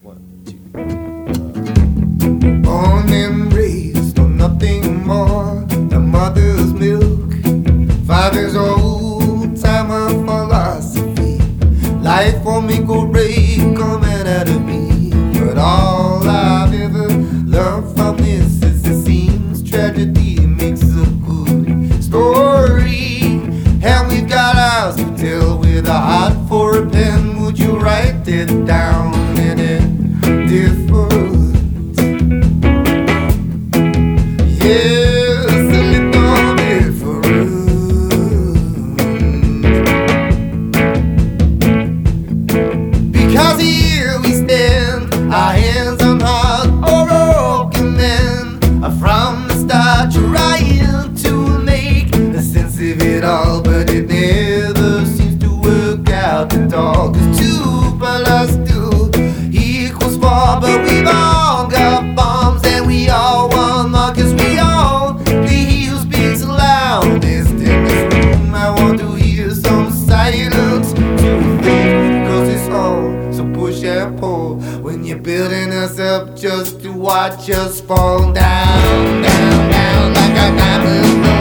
One, two. Born and raised on nothing more than mother's milk. 5 years old, time of philosophy. Life won't make or break coming out of me. But all I've ever learned from this is it seems tragedy makes a good story. And we've got ours to tell with a heart for a pen. Would you write it down in it different? Yes, a little different. Because here we stand, our hands on heart, or broken men. From the start trying to make a sense of it all, but it never seems to work out at all. 'Cause 2 plus 2 equals 4, but we've all got bombs and we all want more, 'cause we all he who speaks loudest in this room. I want to hear some silence to think, 'cause it's all so push and pull when you're building us up just to watch us fall down, down, down like a diamond.